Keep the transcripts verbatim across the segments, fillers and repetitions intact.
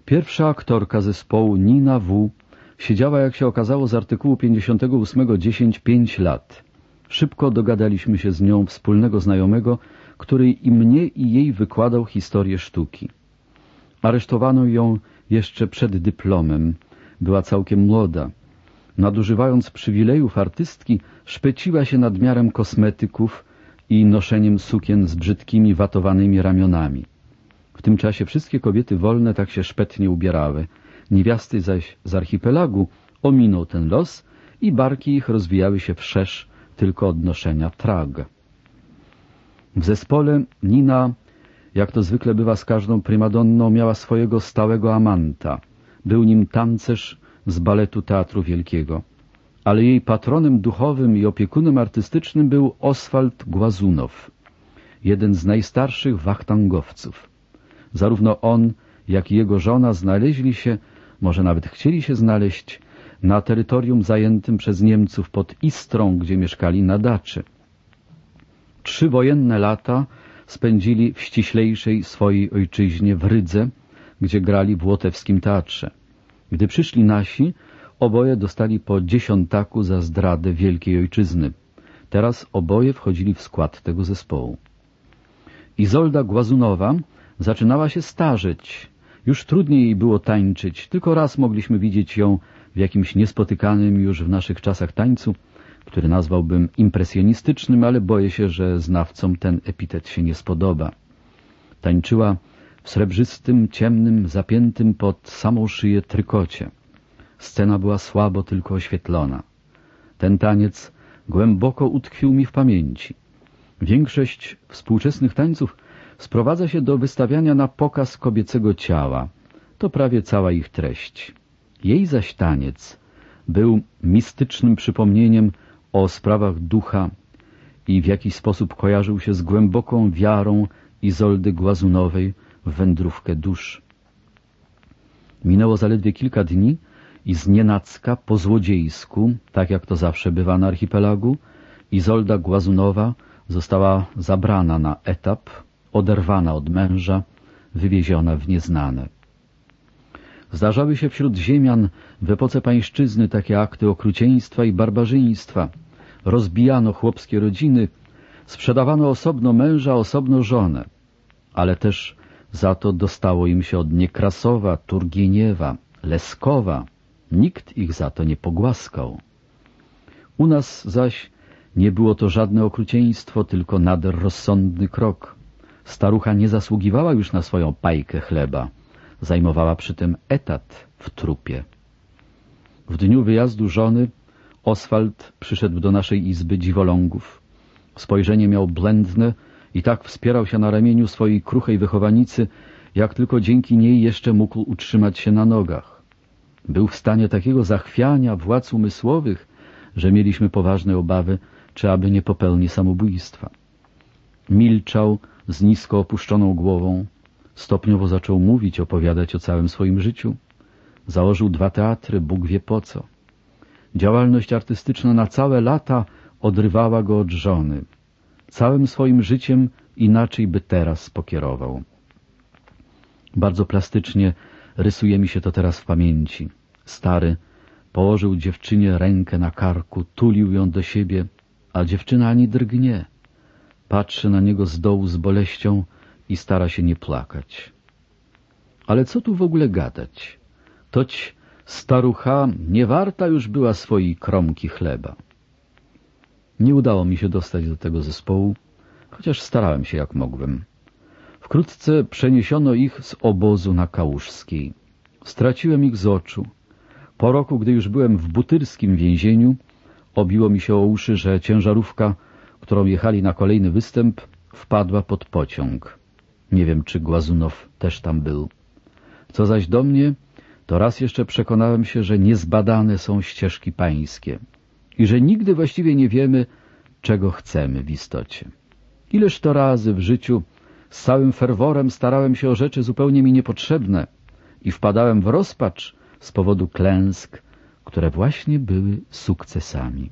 Pierwsza aktorka zespołu, Nina W., siedziała, jak się okazało, z artykułu pięćdziesiątego ósmego dziesięć pięć lat. Szybko dogadaliśmy się z nią wspólnego znajomego, który i mnie, i jej wykładał historię sztuki. Aresztowano ją jeszcze przed dyplomem. Była całkiem młoda. Nadużywając przywilejów artystki, szpeciła się nadmiarem kosmetyków i noszeniem sukien z brzydkimi, watowanymi ramionami. W tym czasie wszystkie kobiety wolne tak się szpetnie ubierały. Niewiasty zaś z archipelagu ominął ten los i barki ich rozwijały się wszerz tylko od noszenia trag. W zespole Nina, jak to zwykle bywa z każdą prymadonną, miała swojego stałego amanta. Był nim tancerz z baletu Teatru Wielkiego. Ale jej patronem duchowym i opiekunem artystycznym był Oswald Głazunow, jeden z najstarszych wachtangowców. Zarówno on, jak i jego żona znaleźli się, może nawet chcieli się znaleźć, na terytorium zajętym przez Niemców pod Istrą, gdzie mieszkali na daczy. Trzy wojenne lata spędzili w ściślejszej swojej ojczyźnie, w Rydze, gdzie grali w Łotewskim Teatrze. Gdy przyszli nasi, oboje dostali po dziesiątaku za zdradę wielkiej ojczyzny. Teraz oboje wchodzili w skład tego zespołu. Izolda Głazunowa zaczynała się starzeć. Już trudniej jej było tańczyć. Tylko raz mogliśmy widzieć ją w jakimś niespotykanym już w naszych czasach tańcu, który nazwałbym impresjonistycznym, ale boję się, że znawcom ten epitet się nie spodoba. Tańczyła w srebrzystym, ciemnym, zapiętym pod samą szyję trykocie. Scena była słabo tylko oświetlona. Ten taniec głęboko utkwił mi w pamięci. Większość współczesnych tańców sprowadza się do wystawiania na pokaz kobiecego ciała. To prawie cała ich treść. Jej zaś taniec był mistycznym przypomnieniem o sprawach ducha i w jakiś sposób kojarzył się z głęboką wiarą Izoldy Głazunowej w wędrówkę dusz. Minęło zaledwie kilka dni i znienacka, po złodziejsku, tak jak to zawsze bywa na archipelagu, Izolda Głazunowa została zabrana na etap, oderwana od męża, wywieziona w nieznane. Zdarzały się wśród ziemian w epoce pańszczyzny takie akty okrucieństwa i barbarzyństwa. Rozbijano chłopskie rodziny, sprzedawano osobno męża, osobno żonę, ale też za to dostało im się od Niekrasowa, Turgieniewa, Leskowa. Nikt ich za to nie pogłaskał. U nas zaś nie było to żadne okrucieństwo, tylko nader rozsądny krok. Starucha nie zasługiwała już na swoją pajkę chleba. Zajmowała przy tym etat w trupie. W dniu wyjazdu żony Oswald przyszedł do naszej izby dziwolągów. Spojrzenie miał blędne i tak wspierał się na ramieniu swojej kruchej wychowanicy, jak tylko dzięki niej jeszcze mógł utrzymać się na nogach. Był w stanie takiego zachwiania władz umysłowych, że mieliśmy poważne obawy, czy aby nie popełni samobójstwa. Milczał z nisko opuszczoną głową. Stopniowo zaczął mówić, opowiadać o całym swoim życiu. Założył dwa teatry, Bóg wie po co. Działalność artystyczna na całe lata odrywała go od żony. Całym swoim życiem inaczej by teraz pokierował. Bardzo plastycznie rysuje mi się to teraz w pamięci. Stary położył dziewczynie rękę na karku, tulił ją do siebie, a dziewczyna ani drgnie. Patrzy na niego z dołu z boleścią i stara się nie płakać. Ale co tu w ogóle gadać? Toć starucha nie warta już była swojej kromki chleba. Nie udało mi się dostać do tego zespołu, chociaż starałem się jak mogłem. Wkrótce przeniesiono ich z obozu na Kałużskiej. Straciłem ich z oczu. Po roku, gdy już byłem w butyrskim więzieniu, obiło mi się o uszy, że ciężarówka, którą jechali na kolejny występ, wpadła pod pociąg. Nie wiem, czy Głazunow też tam był. Co zaś do mnie, to raz jeszcze przekonałem się, że niezbadane są ścieżki pańskie i że nigdy właściwie nie wiemy, czego chcemy w istocie. Ileż to razy w życiu z całym ferworem starałem się o rzeczy zupełnie mi niepotrzebne i wpadałem w rozpacz z powodu klęsk, które właśnie były sukcesami.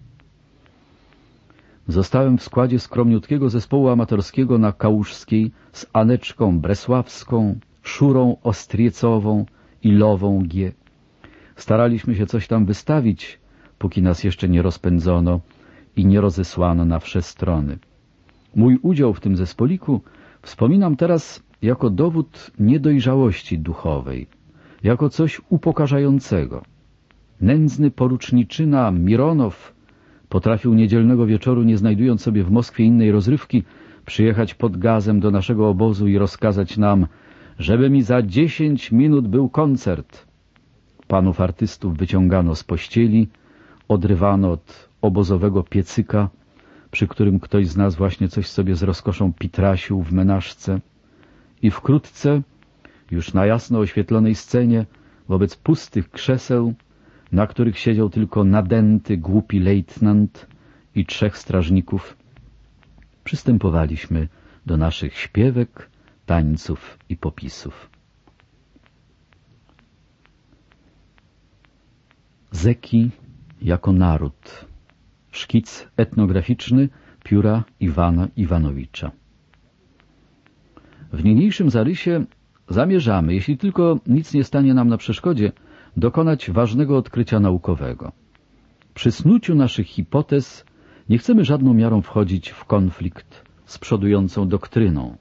Zostałem w składzie skromniutkiego zespołu amatorskiego na Kałużskiej z Aneczką Bresławską, Szurą Ostriecową ilową G. Staraliśmy się coś tam wystawić, póki nas jeszcze nie rozpędzono i nie rozesłano na wsze strony. Mój udział w tym zespoliku wspominam teraz jako dowód niedojrzałości duchowej, jako coś upokarzającego. Nędzny poruczniczyna Mironow potrafił niedzielnego wieczoru, nie znajdując sobie w Moskwie innej rozrywki, przyjechać pod gazem do naszego obozu i rozkazać nam, żeby mi za dziesięć minut był koncert. Panów artystów wyciągano z pościeli, odrywano od obozowego piecyka, przy którym ktoś z nas właśnie coś sobie z rozkoszą pitrasił w menażce, i wkrótce, już na jasno oświetlonej scenie, wobec pustych krzeseł, na których siedział tylko nadęty, głupi lejtnant i trzech strażników, przystępowaliśmy do naszych śpiewek, tańców i popisów. Zeki jako naród. Szkic etnograficzny pióra Iwana Iwanowicza. W niniejszym zarysie zamierzamy, jeśli tylko nic nie stanie nam na przeszkodzie, dokonać ważnego odkrycia naukowego. Przy snuciu naszych hipotez nie chcemy żadną miarą wchodzić w konflikt z przodującą doktryną.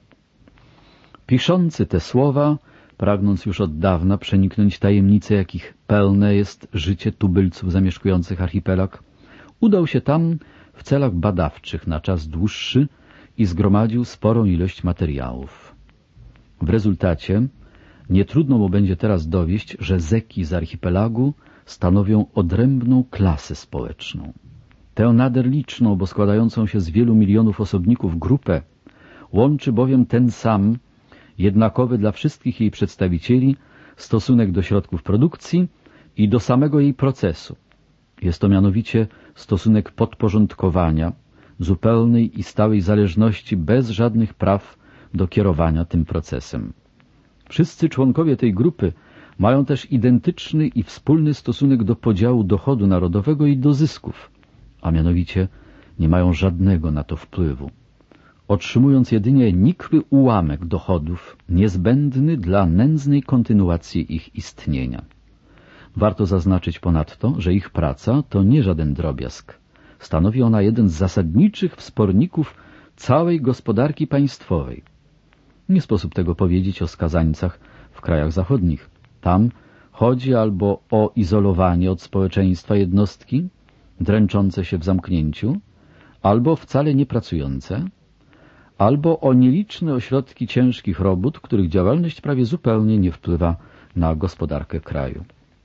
Piszący te słowa, pragnąc już od dawna przeniknąć tajemnice, jakich pełne jest życie tubylców zamieszkujących archipelag, udał się tam w celach badawczych na czas dłuższy i zgromadził sporą ilość materiałów. W rezultacie nietrudno mu będzie teraz dowieść, że Zeki z archipelagu stanowią odrębną klasę społeczną. Tę nader liczną, bo składającą się z wielu milionów osobników grupę, łączy bowiem ten sam, jednakowy dla wszystkich jej przedstawicieli, stosunek do środków produkcji i do samego jej procesu. Jest to mianowicie stosunek podporządkowania, zupełnej i stałej zależności bez żadnych praw do kierowania tym procesem. Wszyscy członkowie tej grupy mają też identyczny i wspólny stosunek do podziału dochodu narodowego i do zysków, a mianowicie nie mają żadnego na to wpływu, otrzymując jedynie nikły ułamek dochodów niezbędny dla nędznej kontynuacji ich istnienia. Warto zaznaczyć ponadto, że ich praca to nie żaden drobiazg. Stanowi ona jeden z zasadniczych wsporników całej gospodarki państwowej. Nie sposób tego powiedzieć o skazańcach w krajach zachodnich. Tam chodzi albo o izolowanie od społeczeństwa jednostki, dręczące się w zamknięciu, albo wcale nie pracujące, albo o nieliczne ośrodki ciężkich robót, których działalność prawie zupełnie nie wpływa na gospodarkę kraju.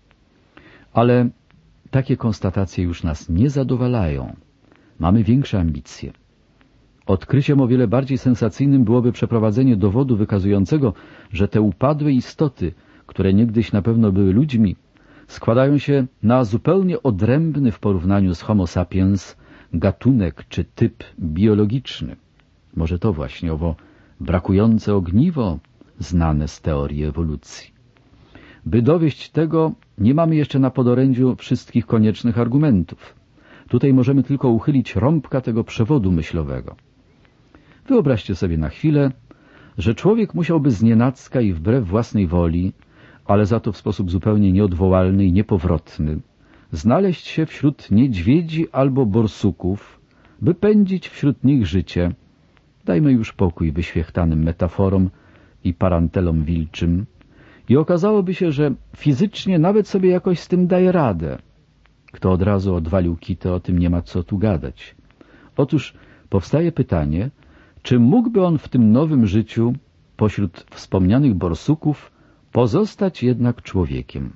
Ale takie konstatacje już nas nie zadowalają. Mamy większe ambicje. Odkryciem o wiele bardziej sensacyjnym byłoby przeprowadzenie dowodu wykazującego, że te upadłe istoty, które niegdyś na pewno były ludźmi, składają się na zupełnie odrębny w porównaniu z Homo sapiens gatunek czy typ biologiczny. Może to właśnie owo brakujące ogniwo znane z teorii ewolucji. By dowieść tego, nie mamy jeszcze na podorędziu wszystkich koniecznych argumentów. Tutaj możemy tylko uchylić rąbka tego przewodu myślowego. Wyobraźcie sobie na chwilę, że człowiek musiałby znienacka i wbrew własnej woli, ale za to w sposób zupełnie nieodwołalny i niepowrotny, znaleźć się wśród niedźwiedzi albo borsuków, by pędzić wśród nich życie. Dajmy już pokój wyświechtanym metaforom i parantelom wilczym. I okazałoby się, że fizycznie nawet sobie jakoś z tym daje radę. Kto od razu odwalił kitę, o tym nie ma co tu gadać. Otóż powstaje pytanie, czy mógłby on w tym nowym życiu, pośród wspomnianych borsuków, pozostać jednak człowiekiem?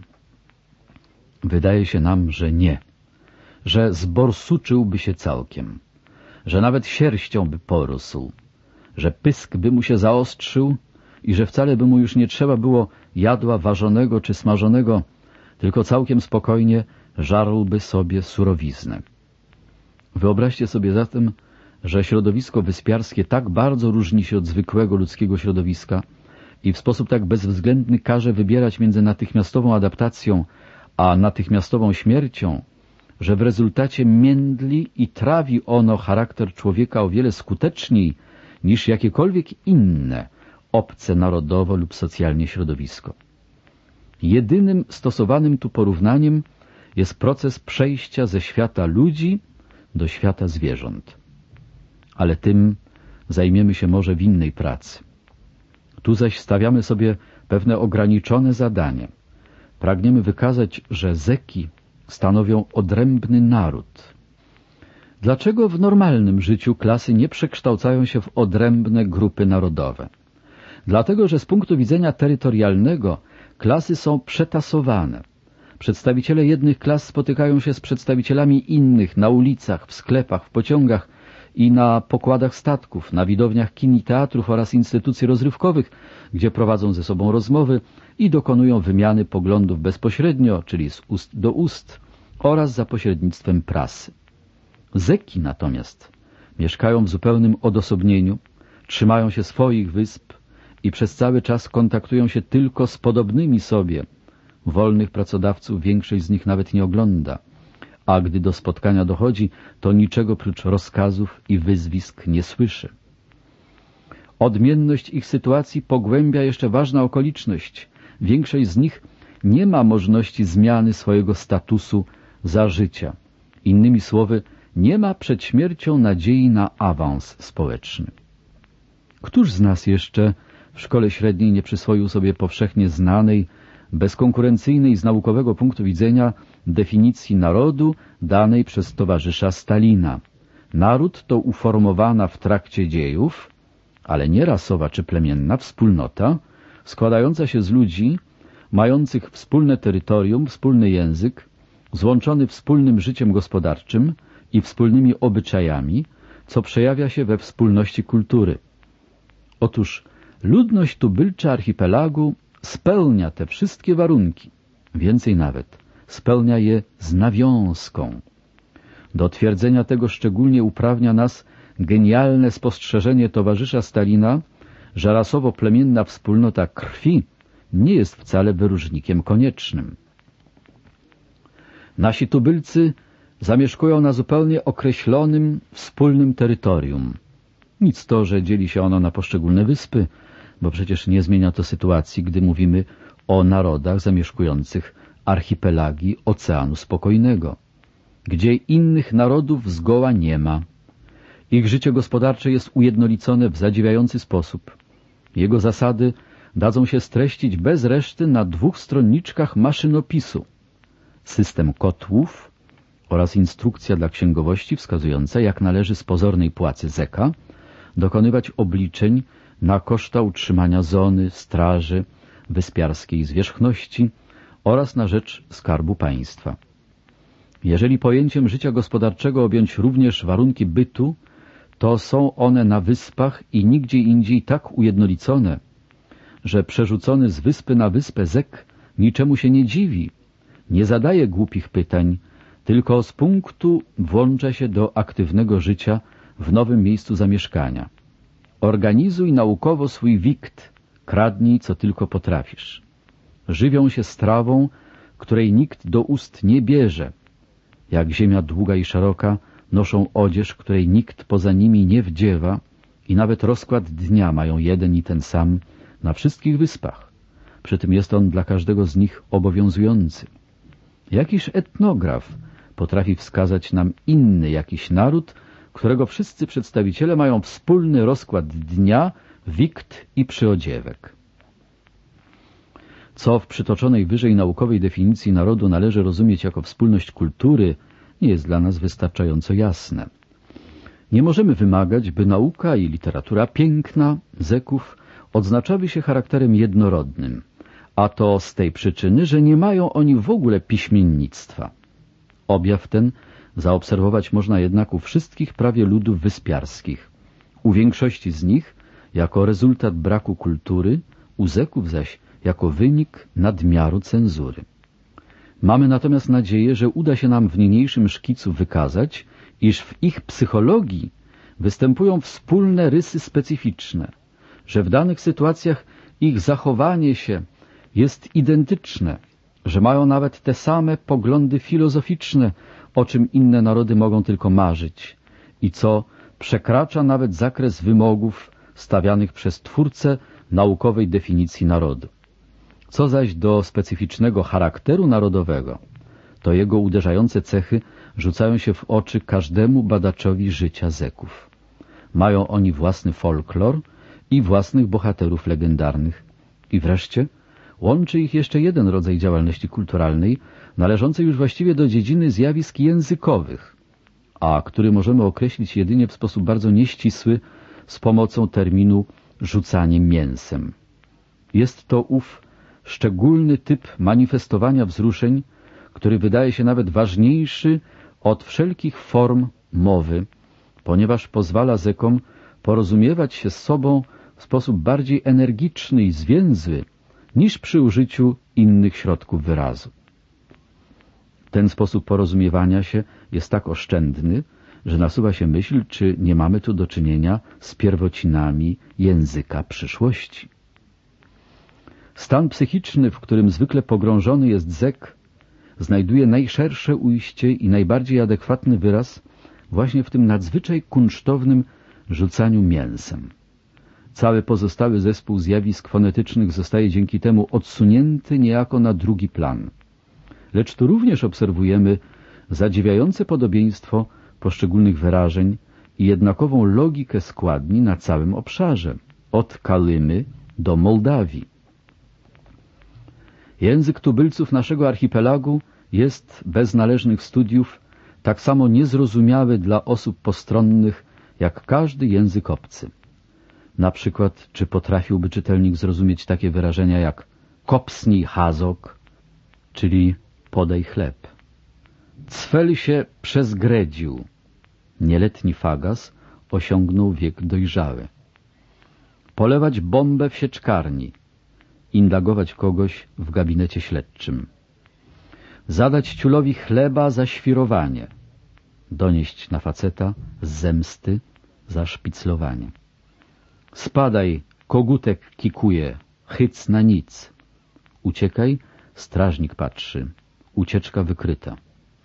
Wydaje się nam, że nie, że zborsuczyłby się całkiem, że nawet sierścią by porósł, że pysk by mu się zaostrzył i że wcale by mu już nie trzeba było jadła ważonego czy smażonego, tylko całkiem spokojnie żarłby sobie surowiznę. Wyobraźcie sobie zatem, że środowisko wyspiarskie tak bardzo różni się od zwykłego ludzkiego środowiska i w sposób tak bezwzględny każe wybierać między natychmiastową adaptacją a natychmiastową śmiercią, że w rezultacie międli i trawi ono charakter człowieka o wiele skuteczniej niż jakiekolwiek inne obce narodowo lub socjalnie środowisko. Jedynym stosowanym tu porównaniem jest proces przejścia ze świata ludzi do świata zwierząt. Ale tym zajmiemy się może w innej pracy. Tu zaś stawiamy sobie pewne ograniczone zadanie. Pragniemy wykazać, że zeki stanowią odrębny naród. Dlaczego w normalnym życiu klasy nie przekształcają się w odrębne grupy narodowe? Dlatego, że z punktu widzenia terytorialnego klasy są przetasowane. Przedstawiciele jednych klas spotykają się z przedstawicielami innych na ulicach, w sklepach, w pociągach i na pokładach statków, na widowniach kin i teatrów oraz instytucji rozrywkowych, gdzie prowadzą ze sobą rozmowy i dokonują wymiany poglądów bezpośrednio, czyli z ust do ust, oraz za pośrednictwem prasy. Zeki natomiast mieszkają w zupełnym odosobnieniu, trzymają się swoich wysp i przez cały czas kontaktują się tylko z podobnymi sobie. Wolnych pracodawców większość z nich nawet nie ogląda, a gdy do spotkania dochodzi, to niczego prócz rozkazów i wyzwisk nie słyszy. Odmienność ich sytuacji pogłębia jeszcze ważna okoliczność. Większość z nich nie ma możliwości zmiany swojego statusu za życia. Innymi słowy, nie ma przed śmiercią nadziei na awans społeczny. Któż z nas jeszcze w szkole średniej nie przyswoił sobie powszechnie znanej, bezkonkurencyjnej z naukowego punktu widzenia definicji narodu danej przez towarzysza Stalina? Naród to uformowana w trakcie dziejów, ale nie rasowa czy plemienna wspólnota, składająca się z ludzi mających wspólne terytorium, wspólny język, złączony wspólnym życiem gospodarczym i wspólnymi obyczajami, co przejawia się we wspólności kultury. Otóż ludność tubylcza archipelagu spełnia te wszystkie warunki, więcej nawet, spełnia je z nawiązką. Do twierdzenia tego szczególnie uprawnia nas genialne spostrzeżenie towarzysza Stalina, że rasowo-plemienna wspólnota krwi nie jest wcale wyróżnikiem koniecznym. Nasi tubylcy zamieszkują na zupełnie określonym, wspólnym terytorium. Nic to, że dzieli się ono na poszczególne wyspy, bo przecież nie zmienia to sytuacji, gdy mówimy o narodach zamieszkujących archipelagi Oceanu Spokojnego, gdzie innych narodów zgoła nie ma. Ich życie gospodarcze jest ujednolicone w zadziwiający sposób. Jego zasady dadzą się streścić bez reszty na dwóch stronniczkach maszynopisu. System kotłów oraz instrukcja dla księgowości wskazująca, jak należy z pozornej płacy zeka dokonywać obliczeń na koszta utrzymania zony, straży, wyspiarskiej zwierzchności oraz na rzecz skarbu państwa. Jeżeli pojęciem życia gospodarczego objąć również warunki bytu, to są one na wyspach i nigdzie indziej tak ujednolicone, że przerzucony z wyspy na wyspę zek niczemu się nie dziwi, nie zadaje głupich pytań, tylko z punktu włącza się do aktywnego życia w nowym miejscu zamieszkania. Organizuj naukowo swój wikt, kradnij co tylko potrafisz. Żywią się strawą, której nikt do ust nie bierze. Jak ziemia długa i szeroka, noszą odzież, której nikt poza nimi nie wdziewa i nawet rozkład dnia mają jeden i ten sam na wszystkich wyspach. Przy tym jest on dla każdego z nich obowiązujący. Jakiż etnograf potrafi wskazać nam inny jakiś naród, którego wszyscy przedstawiciele mają wspólny rozkład dnia, wikt i przyodziewek? Co w przytoczonej wyżej naukowej definicji narodu należy rozumieć jako wspólność kultury, nie jest dla nas wystarczająco jasne. Nie możemy wymagać, by nauka i literatura piękna zeków odznaczały się charakterem jednorodnym, a to z tej przyczyny, że nie mają oni w ogóle piśmiennictwa. Objaw ten zaobserwować można jednak u wszystkich prawie ludów wyspiarskich. U większości z nich jako rezultat braku kultury, u zeków zaś jako wynik nadmiaru cenzury. Mamy natomiast nadzieję, że uda się nam w niniejszym szkicu wykazać, iż w ich psychologii występują wspólne rysy specyficzne, że w danych sytuacjach ich zachowanie się jest identyczne, że mają nawet te same poglądy filozoficzne, o czym inne narody mogą tylko marzyć i co przekracza nawet zakres wymogów stawianych przez twórcę naukowej definicji narodu. Co zaś do specyficznego charakteru narodowego, to jego uderzające cechy rzucają się w oczy każdemu badaczowi życia Zeków. Mają oni własny folklor i własnych bohaterów legendarnych. I wreszcie łączy ich jeszcze jeden rodzaj działalności kulturalnej, należący już właściwie do dziedziny zjawisk językowych, a który możemy określić jedynie w sposób bardzo nieścisły z pomocą terminu rzucanie mięsem. Jest to ów szczególny typ manifestowania wzruszeń, który wydaje się nawet ważniejszy od wszelkich form mowy, ponieważ pozwala Zekom porozumiewać się z sobą w sposób bardziej energiczny i zwięzły niż przy użyciu innych środków wyrazu. Ten sposób porozumiewania się jest tak oszczędny, że nasuwa się myśl, czy nie mamy tu do czynienia z pierwocinami języka przyszłości. Stan psychiczny, w którym zwykle pogrążony jest Zek, znajduje najszersze ujście i najbardziej adekwatny wyraz właśnie w tym nadzwyczaj kunsztownym rzucaniu mięsem. Cały pozostały zespół zjawisk fonetycznych zostaje dzięki temu odsunięty niejako na drugi plan. Lecz tu również obserwujemy zadziwiające podobieństwo poszczególnych wyrażeń i jednakową logikę składni na całym obszarze, od Kalymy do Mołdawii. Język tubylców naszego archipelagu jest bez należnych studiów tak samo niezrozumiały dla osób postronnych jak każdy język obcy. Na przykład, czy potrafiłby czytelnik zrozumieć takie wyrażenia jak kopsnij hazok, czyli podaj chleb. Cfel się przezgredził. Nieletni fagas osiągnął wiek dojrzały. Polewać bombę w sieczkarni. Indagować kogoś w gabinecie śledczym. Zadać ciulowi chleba za świrowanie. Donieść na faceta z zemsty za szpiclowanie. Spadaj, kogutek kikuje, chyc na nic. Uciekaj, strażnik patrzy. Ucieczka wykryta.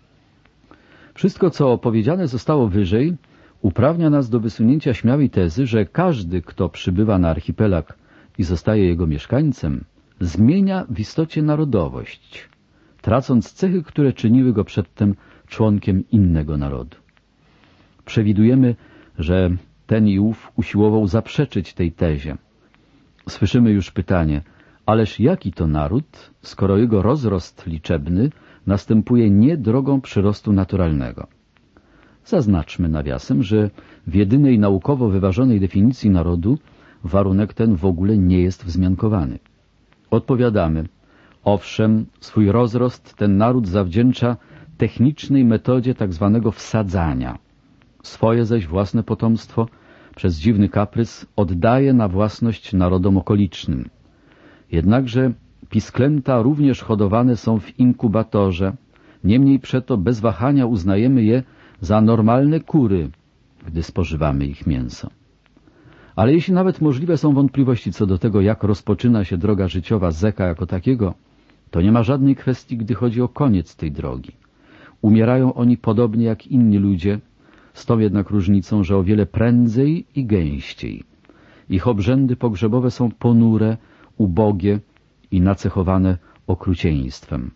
Wszystko, co opowiedziane zostało wyżej, uprawnia nas do wysunięcia śmiałej tezy, że każdy, kto przybywa na archipelag i zostaje jego mieszkańcem, zmienia w istocie narodowość, tracąc cechy, które czyniły go przedtem członkiem innego narodu. Przewidujemy, że ten i ów usiłował zaprzeczyć tej tezie. Słyszymy już pytanie, ależ jaki to naród, skoro jego rozrost liczebny następuje nie drogą przyrostu naturalnego? Zaznaczmy nawiasem, że w jedynej naukowo wyważonej definicji narodu warunek ten w ogóle nie jest wzmiankowany. Odpowiadamy, owszem, swój rozrost ten naród zawdzięcza technicznej metodzie tak zwanego wsadzania. Swoje zaś własne potomstwo przez dziwny kaprys oddaje na własność narodom okolicznym. Jednakże pisklęta również hodowane są w inkubatorze, niemniej przeto bez wahania uznajemy je za normalne kury, gdy spożywamy ich mięso. Ale jeśli nawet możliwe są wątpliwości co do tego, jak rozpoczyna się droga życiowa Zeka jako takiego, to nie ma żadnej kwestii, gdy chodzi o koniec tej drogi. Umierają oni podobnie jak inni ludzie, z tą jednak różnicą, że o wiele prędzej i gęściej. Ich obrzędy pogrzebowe są ponure, ubogie i nacechowane okrucieństwem.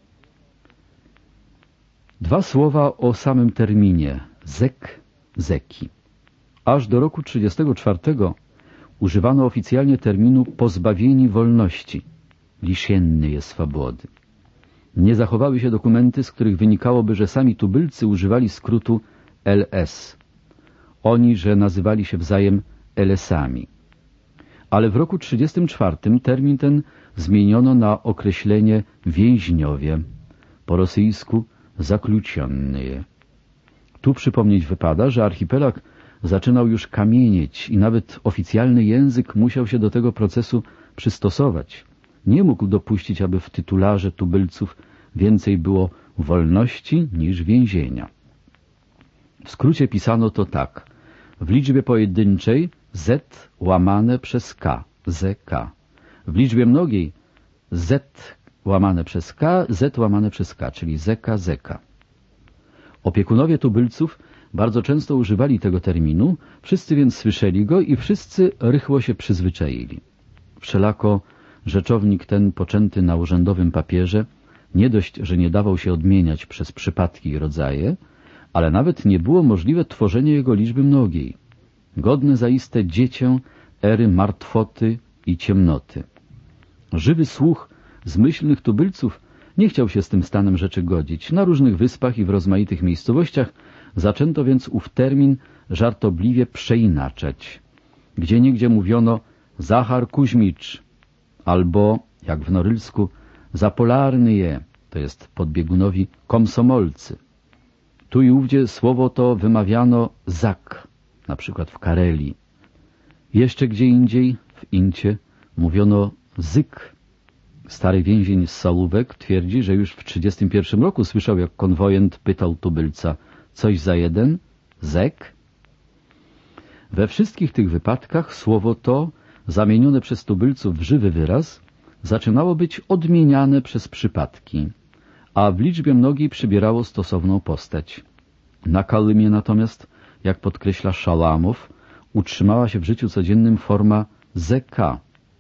Dwa słowa o samym terminie Zek, Zeki. Aż do roku trzydziestego czwartego używano oficjalnie terminu pozbawieni wolności, lišiennie swobody. Nie zachowały się dokumenty, z których wynikałoby, że sami tubylcy używali skrótu L S. Oni, że nazywali się wzajem Elesami. Ale w roku trzydziestym czwartym termin ten zmieniono na określenie więźniowie, po rosyjsku zaklucionnie. Tu przypomnieć wypada, że archipelag zaczynał już kamienieć i nawet oficjalny język musiał się do tego procesu przystosować. Nie mógł dopuścić, aby w tytularze tubylców więcej było wolności niż więzienia. W skrócie pisano to tak. W liczbie pojedynczej Z łamane przez K, Z K. W liczbie mnogiej Z łamane przez K, Z łamane przez K, czyli Zeka, Zeka. Opiekunowie tubylców bardzo często używali tego terminu, wszyscy więc słyszeli go i wszyscy rychło się przyzwyczaili. Wszelako rzeczownik ten poczęty na urzędowym papierze nie dość, że nie dawał się odmieniać przez przypadki i rodzaje, ale nawet nie było możliwe tworzenie jego liczby mnogiej, godne zaiste dziecię ery martwoty i ciemnoty. Żywy słuch zmyślnych tubylców nie chciał się z tym stanem rzeczy godzić. Na różnych wyspach i w rozmaitych miejscowościach zaczęto więc ów termin żartobliwie przeinaczać. Gdzieniegdzie mówiono Zachar Kuźmicz albo, jak w Norylsku, Zapolarny je, to jest podbiegunowi komsomolcy. Tu i ówdzie słowo to wymawiano zak, na przykład w Karelii. Jeszcze gdzie indziej, w Incie, mówiono zyk. Stary więzień z Salówek twierdzi, że już w trzydziestym pierwszym roku słyszał, jak konwojent pytał tubylca: coś za jeden? Zek? We wszystkich tych wypadkach słowo to, zamienione przez tubylców w żywy wyraz, zaczynało być odmieniane przez przypadki, a w liczbie mnogiej przybierało stosowną postać. Na Kalymie natomiast, jak podkreśla Szalamow, utrzymała się w życiu codziennym forma zk.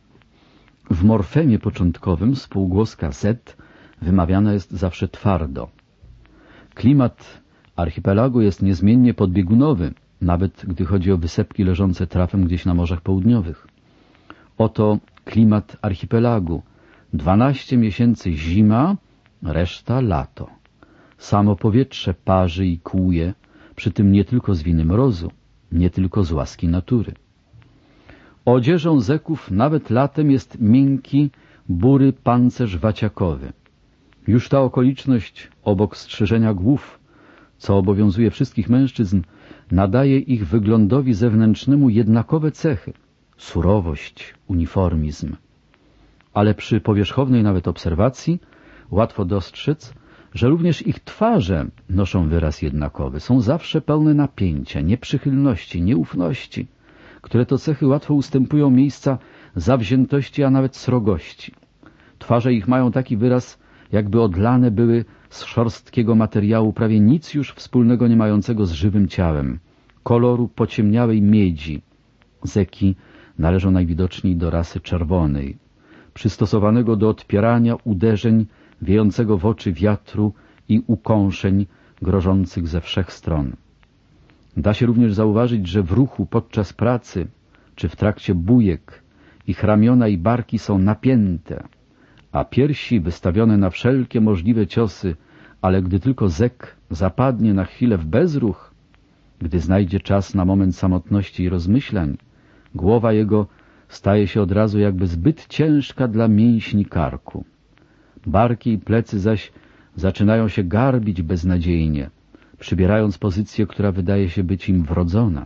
W morfemie początkowym spółgłoska z wymawiana jest zawsze twardo. Klimat archipelagu jest niezmiennie podbiegunowy, nawet gdy chodzi o wysepki leżące trafem gdzieś na morzach południowych. Oto klimat archipelagu. Dwanaście miesięcy zima, reszta lato. Samo powietrze parzy i kłuje, przy tym nie tylko z winy mrozu, nie tylko z łaski natury. Odzieżą zeków nawet latem jest miękki, bury pancerz waciakowy. Już ta okoliczność, obok strzyżenia głów, co obowiązuje wszystkich mężczyzn, nadaje ich wyglądowi zewnętrznemu jednakowe cechy — surowość, uniformizm. Ale przy powierzchownej nawet obserwacji łatwo dostrzec, że również ich twarze noszą wyraz jednakowy, są zawsze pełne napięcia, nieprzychylności, nieufności, które to cechy łatwo ustępują miejsca zawziętości, a nawet srogości. Twarze ich mają taki wyraz, jakby odlane były z szorstkiego materiału, prawie nic już wspólnego nie mającego z żywym ciałem, koloru pociemniałej miedzi. Zeki należą najwidoczniej do rasy czerwonej, przystosowanego do odpierania uderzeń wiejącego w oczy wiatru i ukąszeń grożących ze wszech stron. Da się również zauważyć, że w ruchu podczas pracy czy w trakcie bujek ich ramiona i barki są napięte, a piersi wystawione na wszelkie możliwe ciosy, ale gdy tylko zek zapadnie na chwilę w bezruch, gdy znajdzie czas na moment samotności i rozmyślań, głowa jego staje się od razu jakby zbyt ciężka dla mięśni karku. Barki i plecy zaś zaczynają się garbić beznadziejnie, przybierając pozycję, która wydaje się być im wrodzona.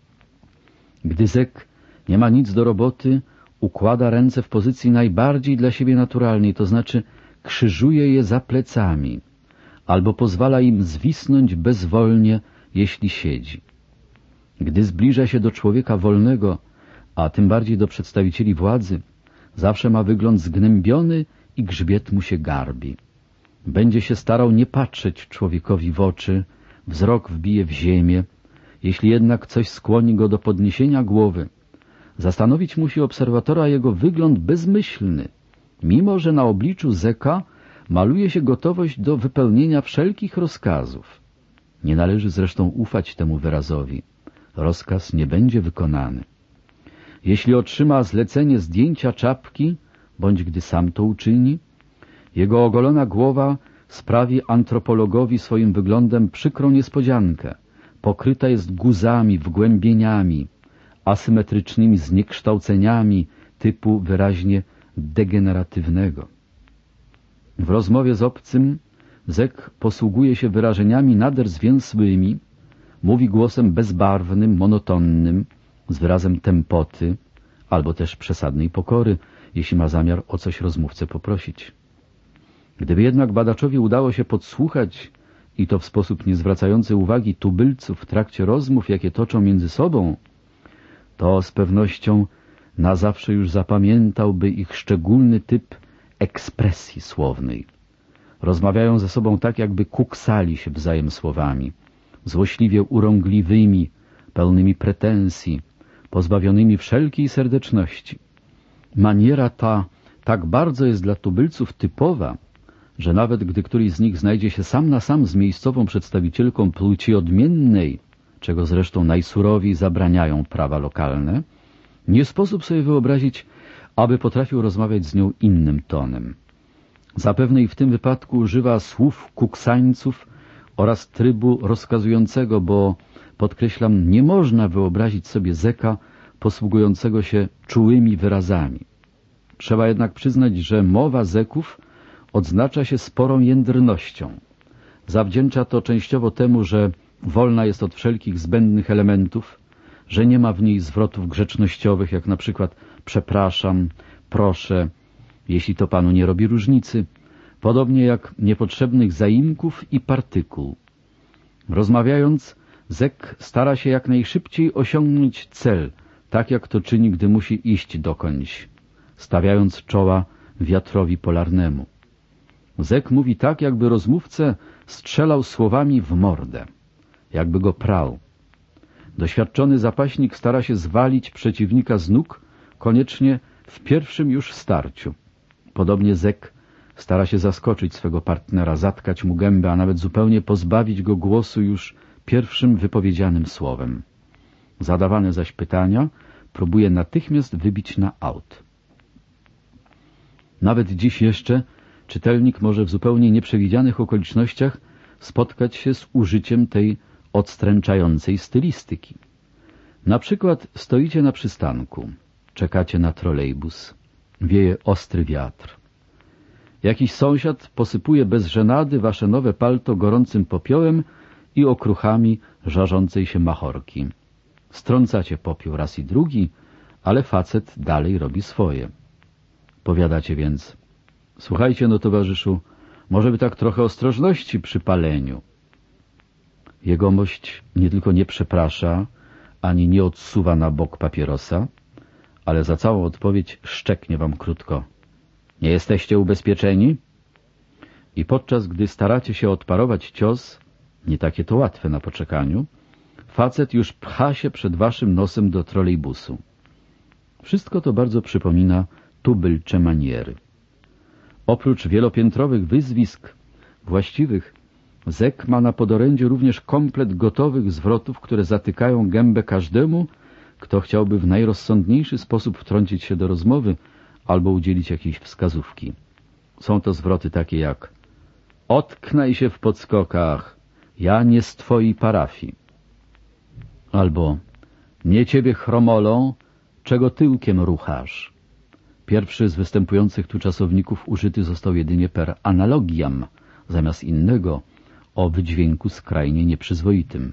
Gdy zek nie ma nic do roboty, układa ręce w pozycji najbardziej dla siebie naturalnej, to znaczy krzyżuje je za plecami, albo pozwala im zwisnąć bezwolnie, jeśli siedzi. Gdy zbliża się do człowieka wolnego, a tym bardziej do przedstawicieli władzy, zawsze ma wygląd zgnębiony i grzbiet mu się garbi. Będzie się starał nie patrzeć człowiekowi w oczy, wzrok wbije w ziemię. Jeśli jednak coś skłoni go do podniesienia głowy, zastanowić musi obserwatora jego wygląd bezmyślny, mimo że na obliczu zeka maluje się gotowość do wypełnienia wszelkich rozkazów. Nie należy zresztą ufać temu wyrazowi. Rozkaz nie będzie wykonany. Jeśli otrzyma zlecenie zdjęcia czapki, bądź gdy sam to uczyni, jego ogolona głowa sprawi antropologowi swoim wyglądem przykrą niespodziankę. Pokryta jest guzami, wgłębieniami, asymetrycznymi zniekształceniami typu wyraźnie degeneratywnego. W rozmowie z obcym zek posługuje się wyrażeniami nader zwięzłymi, mówi głosem bezbarwnym, monotonnym, z wyrazem tempoty, albo też przesadnej pokory, jeśli ma zamiar o coś rozmówcę poprosić. Gdyby jednak badaczowi udało się podsłuchać, i to w sposób nie zwracający uwagi tubylców w trakcie rozmów, jakie toczą między sobą, to z pewnością na zawsze już zapamiętałby ich szczególny typ ekspresji słownej. Rozmawiają ze sobą tak, jakby kuksali się wzajem słowami, złośliwie urągliwymi, pełnymi pretensji, pozbawionymi wszelkiej serdeczności. Maniera ta tak bardzo jest dla tubylców typowa, że nawet gdy któryś z nich znajdzie się sam na sam z miejscową przedstawicielką płci odmiennej, czego zresztą najsurowiej zabraniają prawa lokalne, nie sposób sobie wyobrazić, aby potrafił rozmawiać z nią innym tonem. Zapewne i w tym wypadku używa słów kuksańców oraz trybu rozkazującego, bo, podkreślam, nie można wyobrazić sobie zeka posługującego się czułymi wyrazami. Trzeba jednak przyznać, że mowa zeków odznacza się sporą jędrnością. Zawdzięcza to częściowo temu, że wolna jest od wszelkich zbędnych elementów, że nie ma w niej zwrotów grzecznościowych, jak na przykład przepraszam, proszę, jeśli to panu nie robi różnicy, podobnie jak niepotrzebnych zaimków i partykuł. Rozmawiając, zek stara się jak najszybciej osiągnąć cel, tak jak to czyni, gdy musi iść dokądś, stawiając czoła wiatrowi polarnemu. Zek mówi tak, jakby rozmówcę strzelał słowami w mordę, jakby go prał. Doświadczony zapaśnik stara się zwalić przeciwnika z nóg, koniecznie w pierwszym już starciu. Podobnie zek stara się zaskoczyć swego partnera, zatkać mu gębę, a nawet zupełnie pozbawić go głosu już pierwszym wypowiedzianym słowem. Zadawane zaś pytania próbuje natychmiast wybić na aut. Nawet dziś jeszcze czytelnik może w zupełnie nieprzewidzianych okolicznościach spotkać się z użyciem tej odstręczającej stylistyki. Na przykład stoicie na przystanku, czekacie na trolejbus, wieje ostry wiatr. Jakiś sąsiad posypuje bez żenady wasze nowe palto gorącym popiołem i okruchami żarzącej się machorki. Strącacie popiół raz i drugi, ale facet dalej robi swoje. Powiadacie więc: słuchajcie no, towarzyszu, może by tak trochę ostrożności przy paleniu. Jegomość nie tylko nie przeprasza, ani nie odsuwa na bok papierosa, ale za całą odpowiedź szczeknie wam krótko: nie jesteście ubezpieczeni? I podczas gdy staracie się odparować cios, nie takie to łatwe na poczekaniu, facet już pcha się przed waszym nosem do trolejbusu. Wszystko to bardzo przypomina tubylcze maniery. Oprócz wielopiętrowych wyzwisk właściwych, zek ma na podorędziu również komplet gotowych zwrotów, które zatykają gębę każdemu, kto chciałby w najrozsądniejszy sposób wtrącić się do rozmowy albo udzielić jakiejś wskazówki. Są to zwroty takie jak: otknaj się w podskokach, ja nie z twojej parafii. Albo: nie ciebie chromolą, czego tyłkiem ruchasz. Pierwszy z występujących tu czasowników użyty został jedynie per analogiam, zamiast innego o wydźwięku skrajnie nieprzyzwoitym.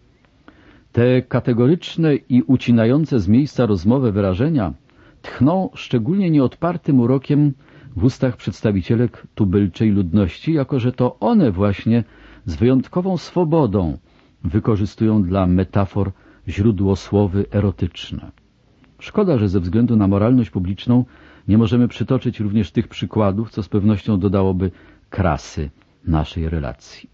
Te kategoryczne i ucinające z miejsca rozmowę wyrażenia tchną szczególnie nieodpartym urokiem w ustach przedstawicielek tubylczej ludności, jako że to one właśnie z wyjątkową swobodą wykorzystują dla metafor źródłosłowy erotyczne. Szkoda, że ze względu na moralność publiczną nie możemy przytoczyć również tych przykładów, co z pewnością dodałoby krasy naszej relacji.